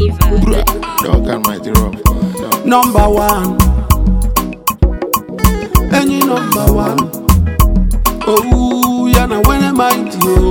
flavor. Dog and mighty rough. Number one. Any number one. Oh, yeah, now when am I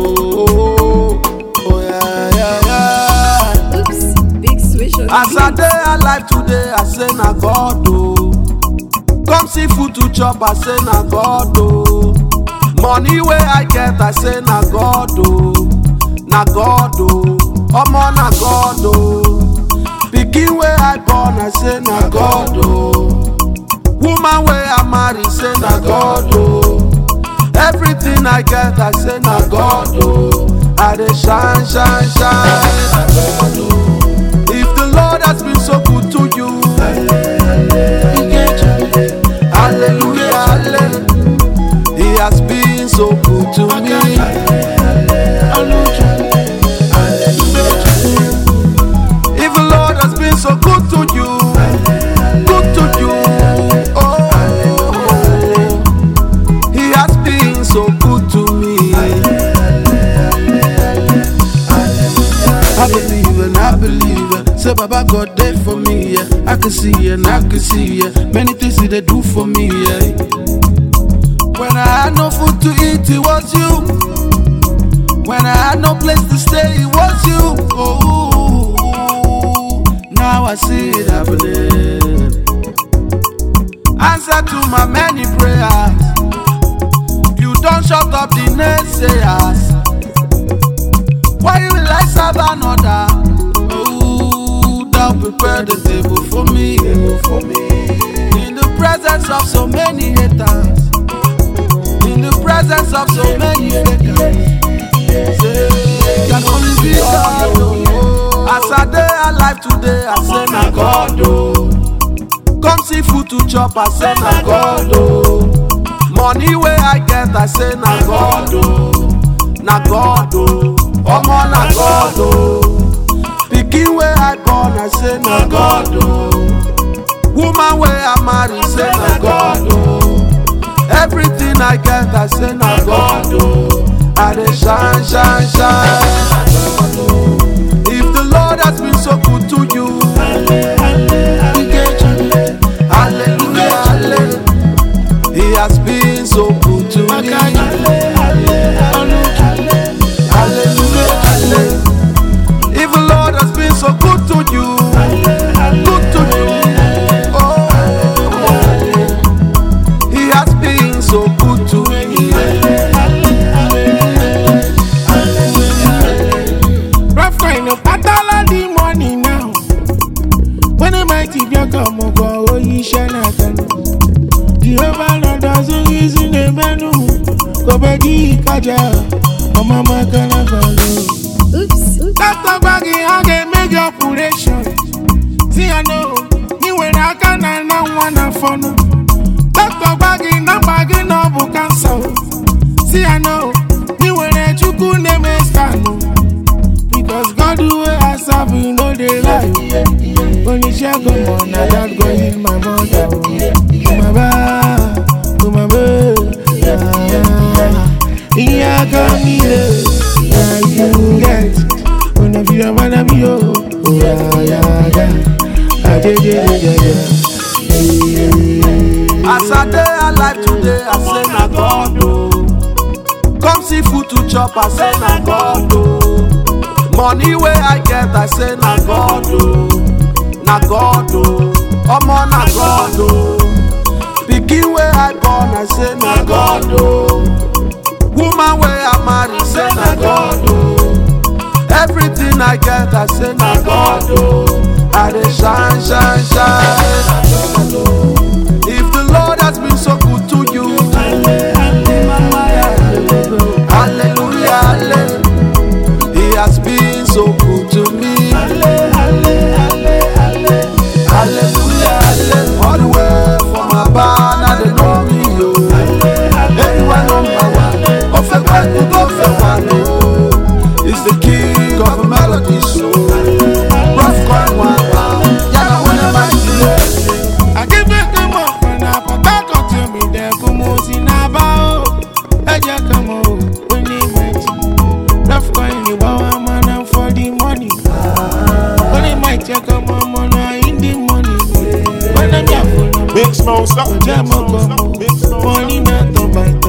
oh, yeah. Oops, big switch on As I day alive today, I say na God oh. Come see food to chop, I say na God oh. Money where I get, I say na God oh. Na God oh. Omo na God oh. Pikin where I born, I say na God oh. Woman where I marry, say na God oh. Everything I get, I say na God oh. I dey shine, shine, shine. If the Lord has been so good to you, hallelujah, hallelujah. He has been so good to me. If the Lord has been so good to you, oh, He has been so good to me. I believe and I believe it. Say Baba God there for me, yeah. I can see and I can see, yeah. Many things they do for me, yeah. When I had no food to eat, it was you. When I had no place to stay, it was you. Oh, now I see it happening. Answer to my many prayers. You don't shut up the naysayers. Why will I serve another? Oh, thou prepare the table for me. In the presence of so many haters. In the presence of so many haters. Say, can only be God. Oh. As I day alive today, I say na God. Oh. Come see food to chop, I say na God. Oh. Money where I get, I say na God. Oh. Na God. Oh. Omo na God oh. Pikin where I born, I say na God oh. Woman where I marry, say na God oh. Everything I get, I say na God oh. I dey shine, shine, shine. If the Lord has been so good to you, hallelujah, hallelujah. He has been so good to me. If the Lord has been so good to you, oh, He has been so good to me. Rough kind of battle of the money now. When the mighty come over, oh, you shall not know. The overlord doesn't use in the menu. Go back, Kaja. Oh, mama, can I follow? Oops. That's the baggy, I can make your operation. See, I know, you were not gonna know one of fun. That's the baggy, not baggy, no book cancel. See, I know, you were a chuku name stand. Because God do it, I serve you, know they lie. When you share go on, I don't go in my mother. My baby, yeah, come here. You get when I feel a man of you. Oh, yeah. As I day alive today, I say na God oh. Come see food to chop, I say na God oh. Money where I get, I say na God oh. Na God oh. Omo na God oh. Pikin where I born, I say na God oh. Woman where I marry, say na God oh. Everything I get, I say na God oh. I dey shine, shine, shine. If the Lord has been so good to you, hallelujah, hallelujah. He has been so good to me. Hallelujah, hallelujah. All the way from Abana, they know me yo. Anyone number one, of a one, is the king of melody show. Rough coin one, yeah, when am I? night, you come on, in the morning. When I'm careful, Big smoke, stop. money not to buy.